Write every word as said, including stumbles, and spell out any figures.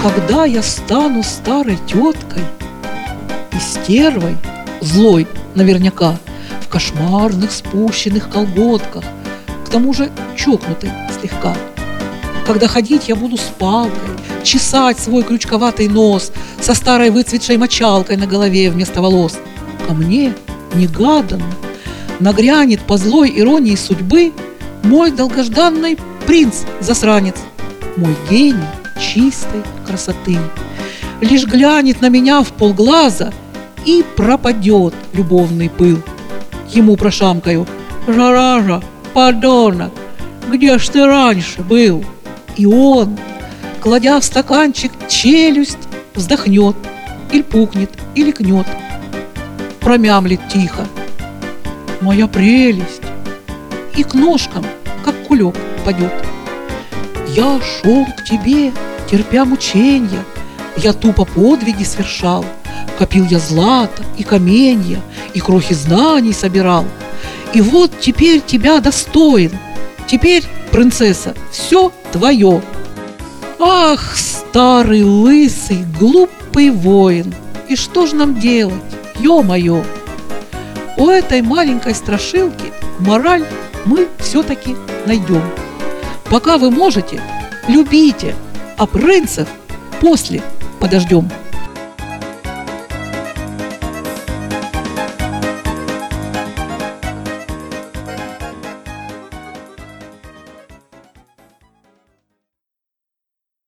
когда я стану старой теткой и стервой, злой наверняка, в кошмарных спущенных колготках, к тому же чокнутой слегка. Когда ходить я буду с палкой, чесать свой крючковатый нос со старой выцветшей мочалкой на голове вместо волос, ко мне негаданно нагрянет по злой иронии судьбы мой долгожданный принц-засранец, мой гений чистой красоты. Лишь глянет на меня в полглаза, и пропадет любовный пыл. Ему прошамкаю: «Жаража, подонок, где ж ты раньше был?» И он, кладя в стаканчик челюсть, вздохнет, или пукнет, или кнет, промямлит тихо: «Моя прелесть!» и к ножкам, как кулек, падет. Я шел к тебе, терпя мученья, я тупо подвиги совершал, копил я злато и каменья, и крохи знаний собирал. И вот теперь тебя достоин, теперь, принцесса, все твое. Ах, старый лысый глупый воин, и что ж нам делать, ё-моё? У этой маленькой страшилки мораль мы все-таки найдем. Пока вы можете, любите, а принцев после подождем.